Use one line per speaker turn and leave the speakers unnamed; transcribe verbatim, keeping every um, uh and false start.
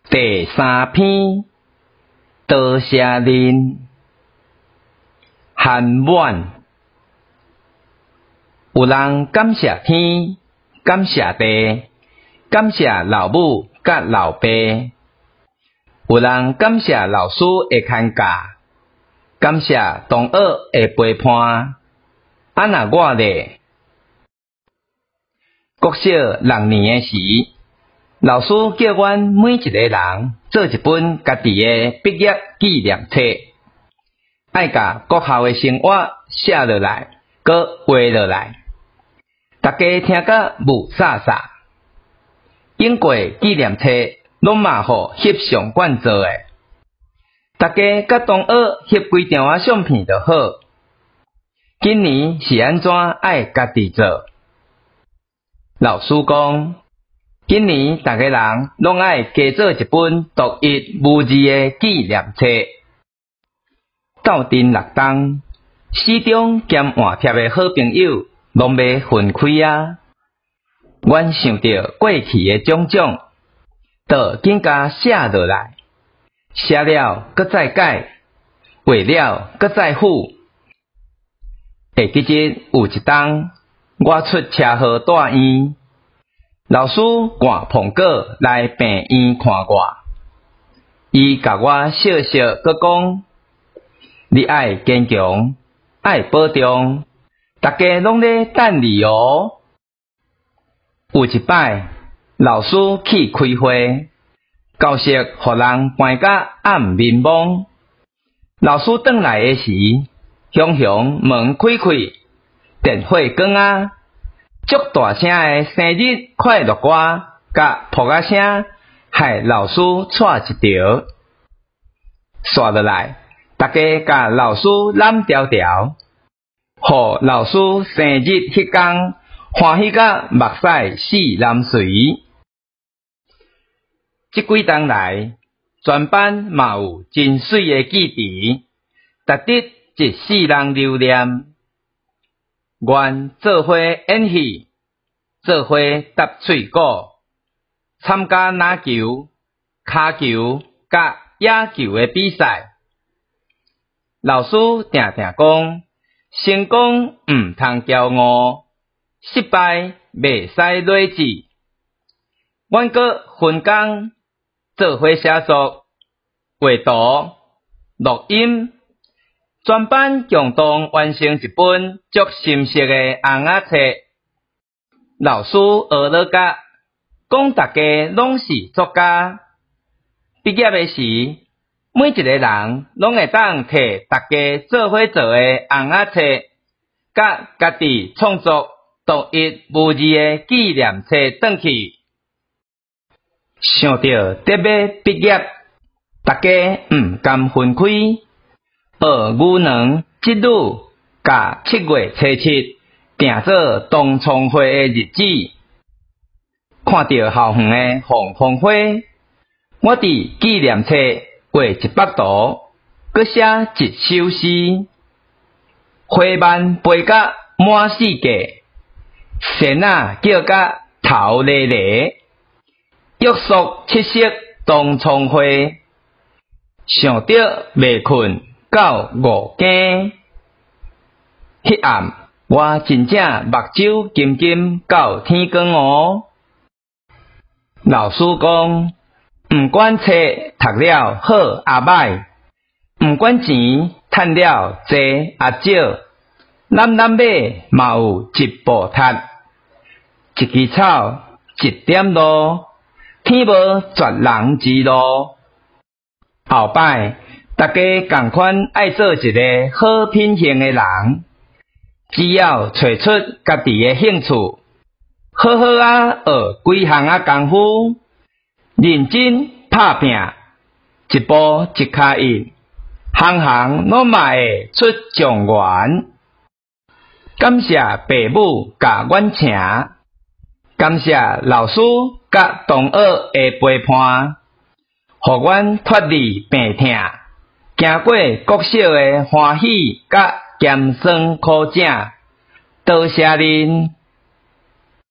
第三篇，多谢恁。韩晚，有人感谢天，感谢地，感谢老母甲老爸；有人感谢老师的牵教，感谢同学的陪伴。啊那我咧，国小六年的时，老师叫阮每一个人做一本家己的毕业纪念册，爱甲国校的生活写落来，搁画落来，大家听甲雾煞煞。用过纪念册拢嘛互翕相馆做的，大家甲同学翕几张啊相片就好。今年是安怎爱家己做？老师讲，今年大家人拢爱加做一本独一无二的纪念册。斗阵六冬，四中兼换贴的好朋友拢要分开啊！阮想到过去的种种，就紧甲写落来，写了搁再改，画了搁再补。下几日有一冬，我出车祸住院，老师赶苹果来病院看我，伊甲我笑笑搁讲，你爱坚强，爱保重，大家拢咧等你哦。有一摆，老师去开会，教室互人搬甲暗面蒙。老师转来的时，雄雄门开开，电火光啊，足大声的生日快乐歌，甲扑啊声，害老师错一条。刷落来，大家甲老师揽条条，互老师生日迄天欢喜甲目屎四淋水。这几冬来，全班嘛有真水的记忆，值得一世人留念。阮做伙演戏，做伙搭喙鼓，参加篮球、骹球甲野球的比赛。老师定定讲，成功毋通骄傲，失败袂使累志。阮搁分工做伙写作、画图、录音，全班共同完成一本足深色的红仔册。老师学了甲，讲大家拢是作家。毕业的时，每一个人拢会当摕大家做伙做的红仔册，甲家己创作独一无二的纪念册转去。想到得要毕业，大家毋甘分开，学牛郎织女甲七月初七定做同窗会的日子。看到校园的红红花，我伫纪念册画一幅图，搁写一首诗：花蔓飞甲满世界，仙仔叫甲头咧咧，约束七夕同窗会。想到袂困到五更，迄暗我真正目睭金金到天光哦。老师讲，毋管册读了好啊歹，毋管钱趁了济啊少，咱咱马嘛有一步踏，一枝草，一点露，天无绝人之路。后摆大家共款爱做一个好品行的人，只要找出家己的兴趣，好好啊学几项啊功夫，认真拍拼，一步一脚印，行行拢嘛会出状元。感谢父母甲阮请，感谢老师甲同学的陪伴，互阮脱离病痛，行过国小的欢喜甲艰酸苦井。多谢恁。